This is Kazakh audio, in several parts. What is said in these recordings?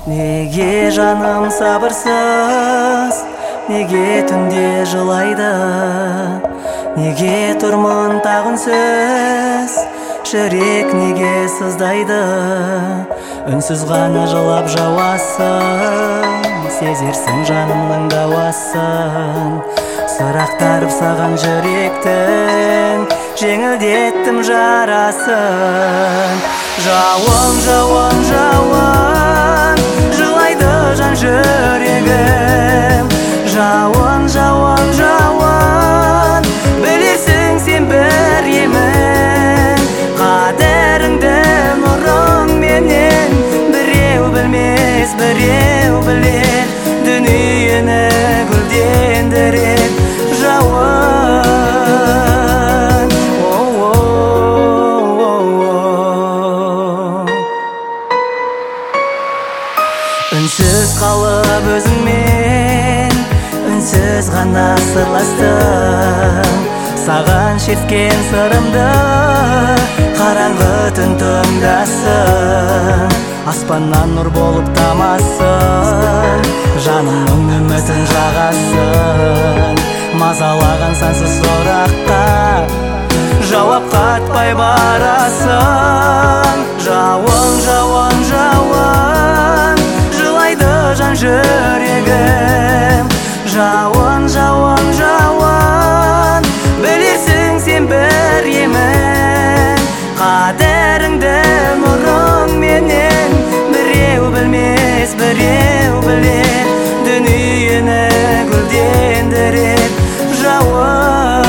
Неге жаным сабырсыз, неге түнде жылайды, неге тұрмын тағын сөз, жүрек неге сыздайды. Үнсіз ғана жылап жауасың, сезерсің жанымның дауасын. Сұрақтарып саған жүректің, жеңілдеттім жарасын. Жауын, жауын, жауын, жылайды жан жүрегім. Жауын, жауын, жауын, білерсің сен бір емін. Қадіріңді нұрың менен, біреу білмес, біреу білер. Дүниені гүлдендірер жауын. Үнсіз қалып өзіңмен, үнсіз ғана сырластым. Саған шерткен сырымды қараңғы түн тыңдасын. Аспаннан нұр болып тамасын, жанымның үмітін жағасын. Мазалаған сансыз сұраққа жауап қатпай барасың. Жауын, жауын, жауын, жылайды жан жүрегім. Жауын, жауын, жауын, білерсің сен бір емін. Қадіріңді нұрың менен, біреу білмес, біреу білер. Дүниені гүлдендірер жауын.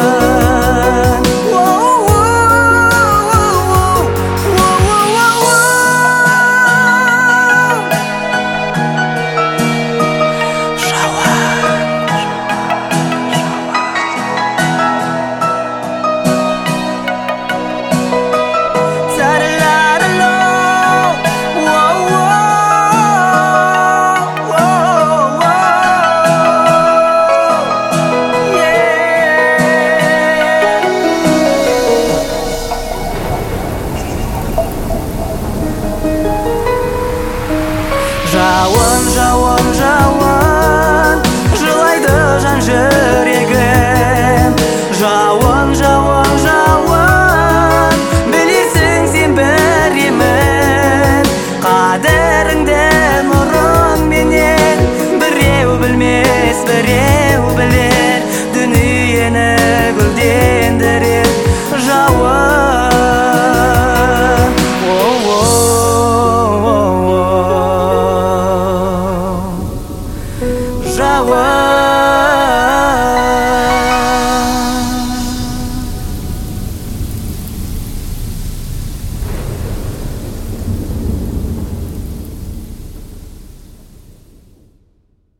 Жауын, жауын, жауын, жылайды жан жүрегім. Жауын, жауын, жауын, білерсің сен бір емін. Қадіріңді нұрың менен, біреу білмес, біреу білер. Дүниені гүлдендірер жауын. Жауын.